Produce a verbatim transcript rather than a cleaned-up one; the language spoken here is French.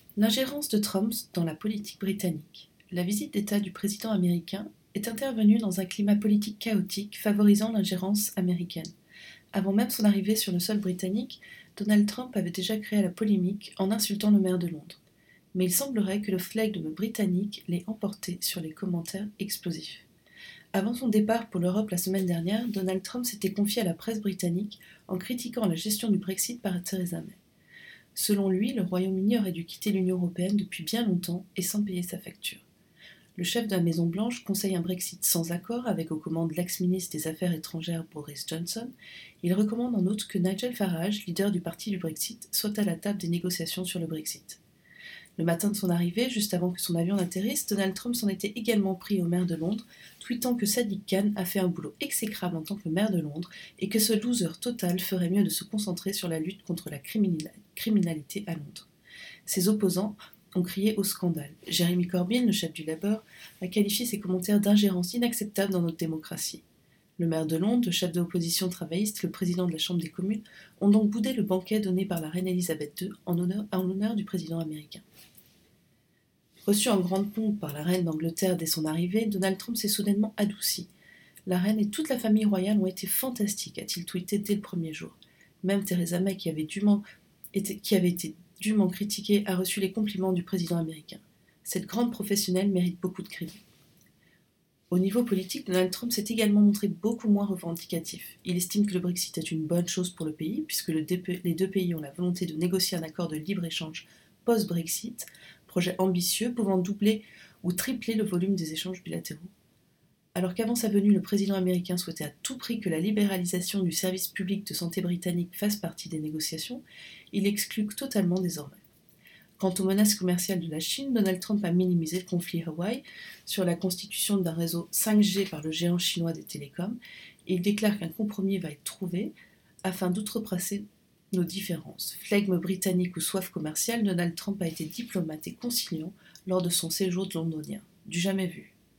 L'ingérence de Trump dans la politique britannique. La visite d'État du président américain est intervenue dans un climat politique chaotique favorisant l'ingérence américaine. Avant même son arrivée sur le sol britannique, Donald Trump avait déjà créé la polémique en insultant le maire de Londres. Mais il semblerait que le flegme britannique l'ait emporté sur les commentaires explosifs. Avant son départ pour l'Europe la semaine dernière, Donald Trump s'était confié à la presse britannique en critiquant la gestion du Brexit par Theresa May. Selon lui, le Royaume-Uni aurait dû quitter l'Union européenne depuis bien longtemps et sans payer sa facture. Le chef de la Maison-Blanche conseille un Brexit sans accord avec aux commandes l'ex-ministre des Affaires étrangères Boris Johnson. Il recommande en outre que Nigel Farage, leader du parti du Brexit, soit à la table des négociations sur le Brexit. Le matin de son arrivée, juste avant que son avion n'atterrisse, Donald Trump s'en était également pris au maire de Londres, tweetant que Sadiq Khan a fait un boulot exécrable en tant que maire de Londres et que ce loser total ferait mieux de se concentrer sur la lutte contre la criminalité à Londres. Ses opposants ont crié au scandale. Jeremy Corbyn, le chef du Labour, a qualifié ces commentaires d'ingérence inacceptable dans notre démocratie. Le maire de Londres, le chef de l'opposition travailliste, le président de la Chambre des communes ont donc boudé le banquet donné par la reine Elisabeth deux en honneur, en l'honneur du président américain. Reçu en grande pompe par la reine d'Angleterre dès son arrivée, Donald Trump s'est soudainement adouci. La reine et toute la famille royale ont été fantastiques, a-t-il tweeté dès le premier jour. Même Theresa May, qui avait, dûment été, qui avait été dûment critiquée, a reçu les compliments du président américain. Cette grande professionnelle mérite beaucoup de crédit. Au niveau politique, Donald Trump s'est également montré beaucoup moins revendicatif. Il estime que le Brexit est une bonne chose pour le pays, puisque le D P, les deux pays ont la volonté de négocier un accord de libre-échange post-Brexit, projet ambitieux pouvant doubler ou tripler le volume des échanges bilatéraux. Alors qu'avant sa venue, le président américain souhaitait à tout prix que la libéralisation du service public de santé britannique fasse partie des négociations, il exclut totalement désormais. Quant aux menaces commerciales de la Chine, Donald Trump a minimisé le conflit Hawaï sur la constitution d'un réseau cinq G par le géant chinois des télécoms, et il déclare qu'un compromis va être trouvé afin d'outrepasser nos différences. Flegme britannique ou soif commerciale, Donald Trump a été diplomate et conciliant lors de son séjour de londonien. Du jamais vu.